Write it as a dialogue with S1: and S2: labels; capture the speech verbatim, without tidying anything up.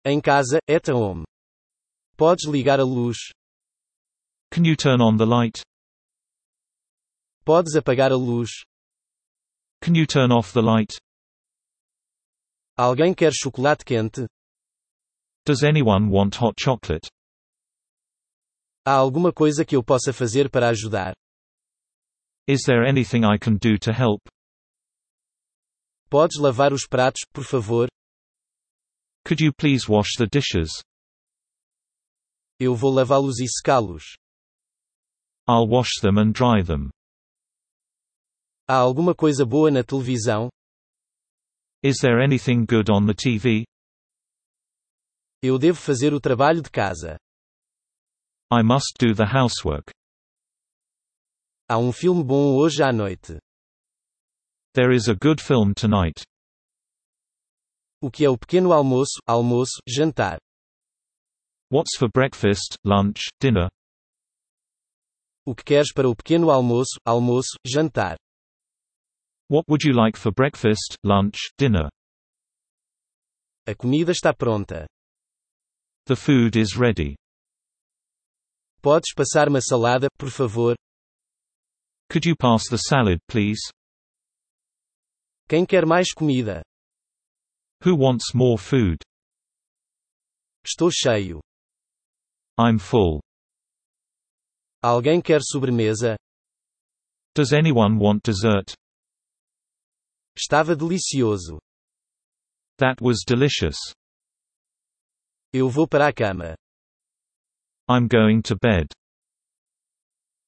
S1: Em casa, at home. Podes ligar a luz.
S2: Can you turn on the light?
S1: Podes apagar a luz.
S2: Can you turn off the light?
S1: Alguém quer chocolate quente?
S2: Does anyone want hot chocolate?
S1: Há alguma coisa que eu possa fazer para ajudar?
S2: Is there anything I can do to help?
S1: Podes lavar os pratos, por favor?
S2: Could you please wash the dishes?
S1: Eu vou lavá-los e secá-los.
S2: I'll wash them and dry them.
S1: Há alguma coisa boa na televisão?
S2: Is there anything good on the T V?
S1: Eu devo fazer o trabalho de casa.
S2: I must do the housework.
S1: Há um filme bom hoje à noite.
S2: There is a good film tonight.
S1: O que é o pequeno almoço, almoço, jantar?
S2: What's for breakfast, lunch, dinner?
S1: O que queres para o pequeno almoço, almoço, jantar?
S2: What would you like for breakfast, lunch, dinner?
S1: A comida está pronta.
S2: The food is ready.
S1: Podes passar uma salada, por favor?
S2: Could you pass the salad, please?
S1: Quem quer mais comida?
S2: Who wants more food?
S1: Estou cheio.
S2: I'm full.
S1: Alguém quer sobremesa?
S2: Does anyone want dessert?
S1: Estava delicioso.
S2: That was delicious.
S1: Eu vou para a cama.
S2: I'm going to bed.